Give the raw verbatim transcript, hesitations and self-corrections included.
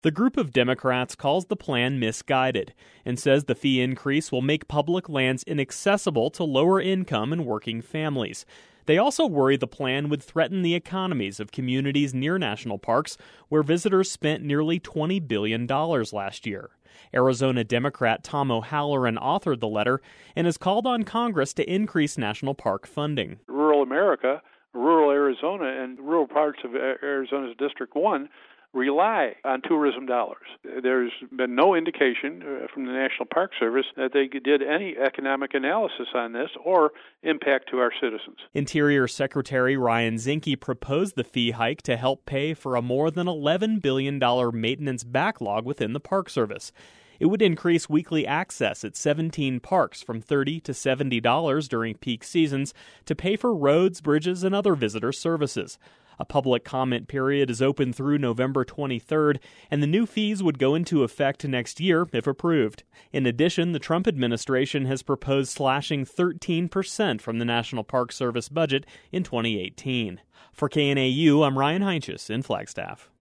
The group of Democrats calls the plan misguided and says the fee increase will make public lands inaccessible to lower-income and working families. They also worry the plan would threaten the economies of communities near national parks, where visitors spent nearly twenty billion dollars last year. Arizona Democrat Tom O'Halloran authored the letter and has called on Congress to increase national park funding. Rural America, rural Arizona, and rural parts of Arizona's District one rely on tourism dollars. There's been no indication from the National Park Service that they did any economic analysis on this or impact to our citizens. Interior Secretary Ryan Zinke proposed the fee hike to help pay for a more than eleven billion dollars maintenance backlog within the Park Service. It would increase weekly access at seventeen parks from thirty to seventy dollars during peak seasons to pay for roads, bridges, and other visitor services. A public comment period is open through November twenty-third, and the new fees would go into effect next year if approved. In addition, the Trump administration has proposed slashing thirteen percent from the National Park Service budget in twenty eighteen. For K N A U, I'm Ryan Heinches in Flagstaff.